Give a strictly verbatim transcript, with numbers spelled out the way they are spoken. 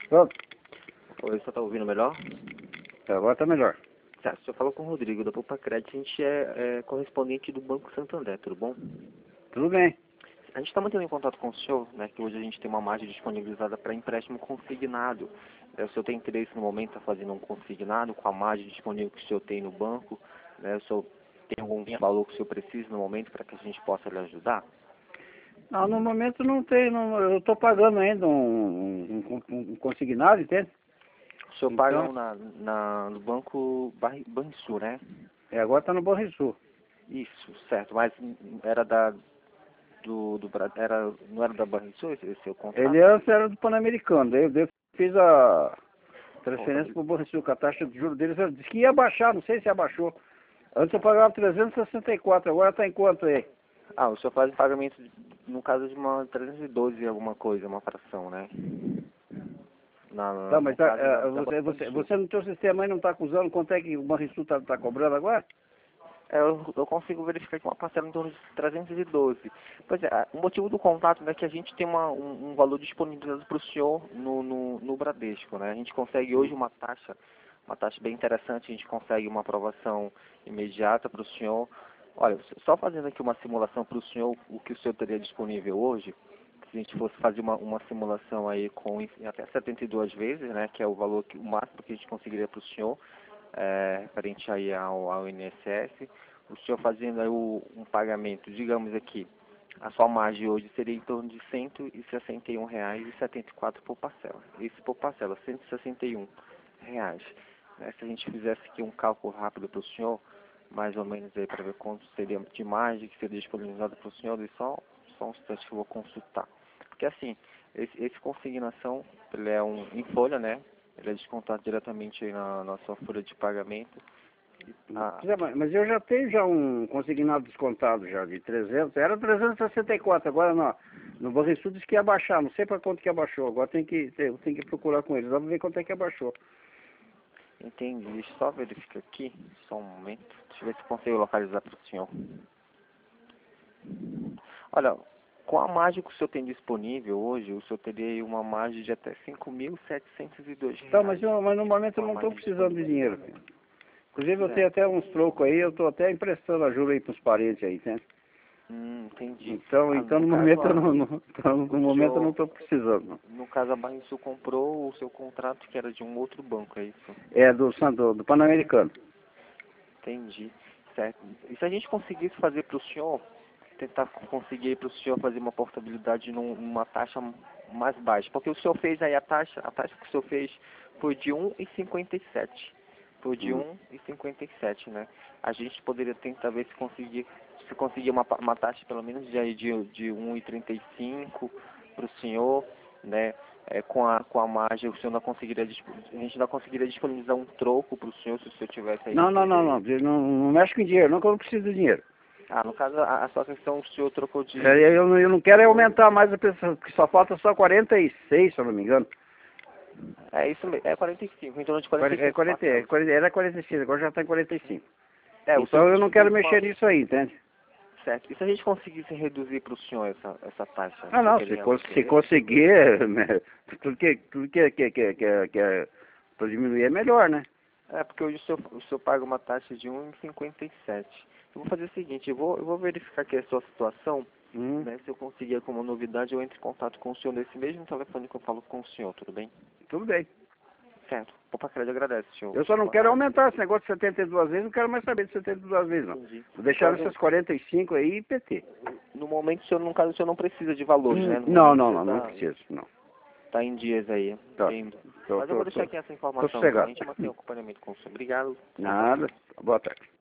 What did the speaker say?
Pronto. Oi, você tá ouvindo melhor? Agora tá melhor. Tá, o senhor falou com o Rodrigo da Poupa Crédito, a gente é, é correspondente do Banco Santander, tudo bom? Tudo bem. A gente está mantendo em contato com o senhor, né, que hoje a gente tem uma margem disponibilizada para empréstimo consignado. É, o senhor tem interesse no momento em estar fazendo um consignado com a margem disponível que o senhor tem no banco? Né, o senhor tem algum valor que o senhor precisa no momento para que a gente possa lhe ajudar? Não, no momento não tem, não, eu estou pagando ainda um, um, um, um consignado, entende? O senhor Então, paga na, na, no banco Barri- Banrisul, né? é, agora está no Banrisul. Isso, certo, mas era da... Do, do, Bra- era, não era da Banrisul esse, esse seu contrato? Ele antes era do Pan-Americano, daí eu daí eu fiz a transferência para o Banrisul, que a taxa de juros deles eu disse que ia baixar, não sei se abaixou. Antes eu pagava trezentos e sessenta e quatro, agora está em quanto aí? Ah, o senhor faz pagamento, de- no caso de uma trezentos e doze alguma coisa, uma fração, né? Na, na- Tá, no mas tá, caso da, é, da você, você, Banrisul. você no teu sistema aí não está acusando quanto é que o Banrisul está tá cobrando agora? É, eu, eu consigo verificar que uma parcela em torno de trezentos e doze. Pois é, a- o motivo do contato é que a gente tem uma, um, um valor disponibilizado para o senhor no, no, no Bradesco, né? A gente consegue hoje uma taxa, uma taxa bem interessante, a gente consegue uma aprovação imediata para o senhor. Olha, só fazendo aqui uma simulação para o senhor, o que o senhor teria disponível hoje, se a gente fosse fazer uma, uma simulação aí com em até setenta e duas vezes, né, que é o valor que, o máximo que a gente conseguiria para o senhor, é, referente aí ao, ao I N S S, o senhor fazendo aí o, um pagamento, digamos aqui, a sua margem hoje seria em torno de cento e sessenta e um reais e setenta e quatro por parcela. Isso por parcela, cento e sessenta e um reais. Né, se a gente fizesse aqui um cálculo rápido para o senhor, mais ou menos aí para ver quanto seria de margem que seria disponibilizado para o senhor, e só, só um instante que eu vou consultar. Porque assim, esse, esse consignação, ele é um em folha, né? Ele é descontado diretamente aí na, na sua folha de pagamento. Ah, Pois é, mas mas eu já tenho já um consignado descontado já de trezentos, era trezentos e sessenta e quatro, agora no, no Banrisul disse que ia baixar, não sei para quanto que abaixou, agora tem que, tem, tem que procurar com eles, vamos ver quanto é que abaixou. entendi. Deixa eu só verificar aqui, só um momento. Deixa eu ver se eu consigo localizar para o senhor. Olha, com a margem que o senhor tem disponível hoje, o senhor teria aí uma margem de até cinco mil setecentos e dois reais. Tá, mas, eu, mas no momento eu Com a não estou margem precisando de dinheiro, disponibilizada. filho. Inclusive eu tenho Certo. até uns trocos aí, eu estou até emprestando ajuda aí para os parentes aí, né? Hum, entendi. Então, Ah, então no no caso, momento eu a, não, não- então, no o momento eu não senhor, estou precisando, não. no caso, a Banrisul comprou o seu contrato que era de um outro banco, é isso? É do, San- do, do Pan-Americano. Entendi. Certo. E se a gente conseguisse fazer para o senhor, tentar conseguir para o senhor fazer uma portabilidade num- numa taxa mais baixa? Porque o senhor fez aí a taxa, a taxa que o senhor fez foi de um e cinquenta e sete. Foi de Hum. um e cinquenta e sete, né? A gente poderia tentar ver se conseguir, se conseguir uma, pa- uma taxa pelo menos de, aí de, de um e trinta e cinco para o senhor, né? É, com a com a margem, o senhor não conseguiria, dispo- a gente não conseguiria disponibilizar um troco para o senhor se o senhor tivesse aí Não, não, não, não, interesse. não, não mexe com dinheiro, não que eu não preciso de dinheiro. Ah, no caso, a, a sua questão, o senhor trocou de... É, de- Eu, não- eu não quero é aumentar mais a pessoa, porque só falta só quarenta e seis, se eu não me engano. É isso mesmo, é quarenta e cinco, em torno de quarenta e Quare- É cinco quarenta, é parcelas. quarenta, era quarenta e seis, agora já está em quarenta e cinco. É, o senhor Então eu não quero fez uma... mexer nisso aí, entende? Certo. E se a gente conseguisse reduzir para o senhor essa, essa taxa? Ah, O senhor não, teria se, algum cons- se interesse? conseguir, né, tudo que, tudo que, que, que, que, que é para diminuir é melhor, né? É, porque hoje o senhor, o senhor paga uma taxa de um e cinquenta e sete. Eu vou fazer o seguinte, eu vou, eu vou verificar aqui a sua situação, Hum, né? Se eu conseguir como novidade, eu entro em contato com o senhor nesse mesmo telefone que eu falo com o senhor, tudo bem? tudo bem. Certo. Poupa Crédito agradece, senhor. Eu só não quero aumentar esse negócio de setenta e duas vezes, não quero mais saber de setenta e duas vezes, não. Entendi. Vou deixar Então, essas quarenta e cinco aí e P T. no momento, o senhor, no caso, o senhor não precisa de valores, Hum, né? No não, momento, não, você não, não tá, preciso, não. tá em dias aí, Tá, entendo. tô, Mas eu tô, vou deixar tô, aqui essa tô informação, então. A sossegado. gente mantém o acompanhamento com o senhor. Obrigado. Bom Nada, dia. boa tarde.